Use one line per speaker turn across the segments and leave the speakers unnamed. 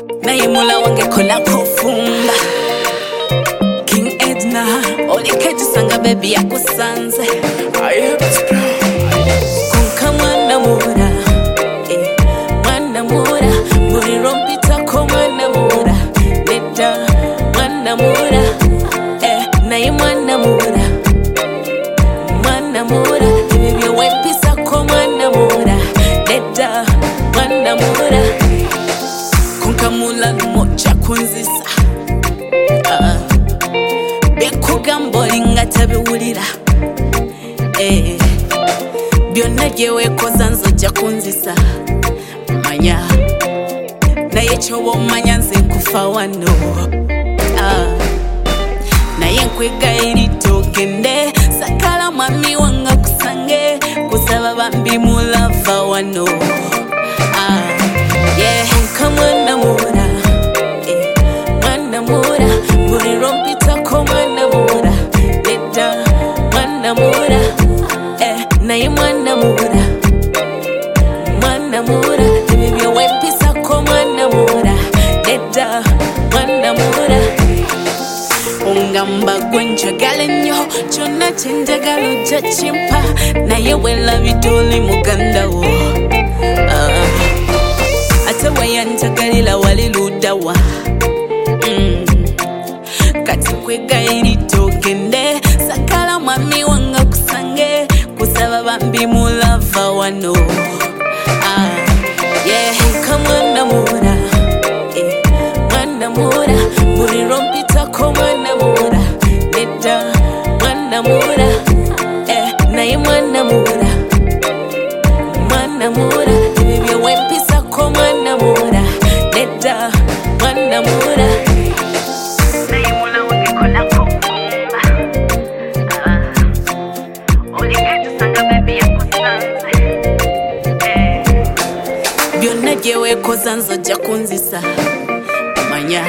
naye mula wange kola kofumba King Edna olikeju sanga baby yakusanze I am konka mwana mura mwana mura muri rompita ko mwana mura neda mwana mura naye mwana mura baby wepisa ko mwana mura neda mwana mura konka mula mocha kunzisa bekugambolinga tabiwulira byonna gyewekoza nzojja kunzisa manya naye kyoba omanya nze nkufa wano naye nkwegayirira ogende sakala mwami wanga kusange kusaba bambi mulava wano nka mwana mura mwana mura buli rompitako mwana mura neda mwana mura naye mwana mura ebyo wepisako mwana mura neda mwana mura ongamba gwe njagala nnyo kyonna kyenjagala ojja kimpa naye welabidde oli muganda wo ate weyanjagalira wali luddawa kati kwegayirira ogende sakala mwami wanga kusange kusaba bambi mulava wano nka mwana mura buli rompitako mwana mura neda mwana mura naye mwana mura ebyo wepisako mwana mura neda mwana mura naye mula wange kola kofumba olikeju sanga baby yakusanze byonna gyewekoza nzojja kunzisa manya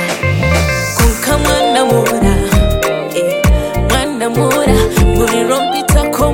konka mwana mura buli rompitako